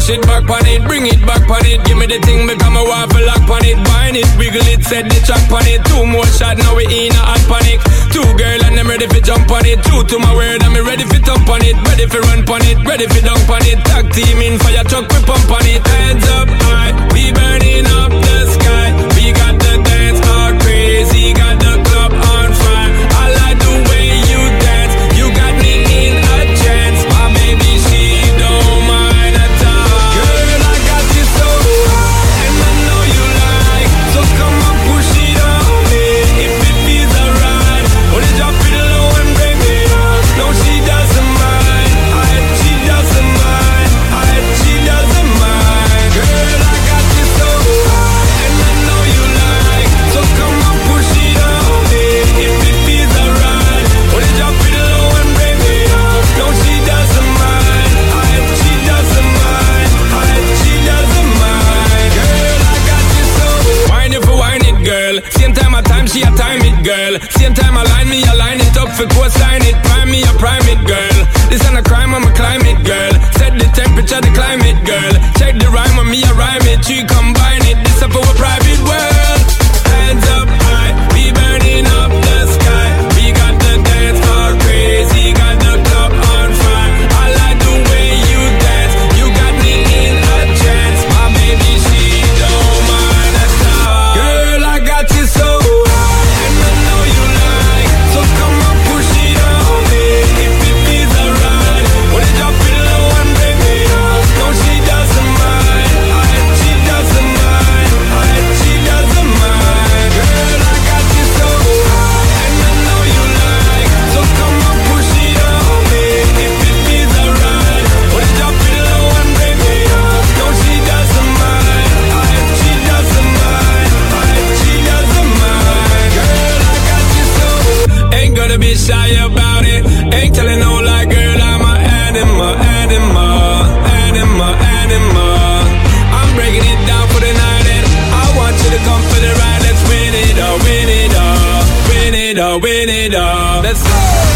push it back on it, bring it back on it. Give me the thing, become a waffle lock on it. Bind it, wiggle it, set the track on it. 2 more shots, now we in a hot panic. 2 girl and I'm ready for jump on it. True to my word, I'm ready for thump on it. Ready for run on it, ready for dunk on it. Tag team in fire truck, we pump on it. Hands up high, we burning up the sky. We got the dance all crazy, got the club on fire. I like the way you dance, you got me in a trance. My baby, she don't mind at all. Girl, I got you so high, and I know you like. So come on, push it on me, if it feels alright. Wanna drop it low and bring me up. No, she doesn't mind. She doesn't mind. She doesn't mind. Girl, I got you so high, and I know you like. So come on, push it on me, if it feels alright. Wanna drop it low and bring me up. No, she doesn't mind. She doesn't mind. She doesn't mind. Girl, I got you so. Wine it for wine it, girl. Same time I time, she a time it, girl. Same time I line me, I line it up for cosign it. Prime me, I prime it, girl. This ain't a crime, I'm a climate, girl. Set the temperature, the climate, girl. Check the rhyme on me, I rhyme it. She combine it, this up for a private world. Hands up high, we burning up the sky. We got the dance all crazy, got the club on fire. I like the way you dance, you got me in a trance. My baby, she don't mind at all. Girl, I got you so high, and I know you like. So come on, push it on me, if it feels alright. Wanna drop it low and bring me up. No, she doesn't mind. She doesn't mind. She doesn't mind. Girl, I got you so high, and I know you like. So come on, push it on me, if it feels alright. Wanna drop it low and bring me up. No, she doesn't mind. She doesn't mind. She doesn't mind. Girl, I got you so. Ain't gonna be shy about it. Ain't telling no lie, girl, I'm an animal, animal, animal, animal. I'm breaking it down for the night, and I want you to come for the ride. Let's win it all, win it all, win it all, win it all. Let's go.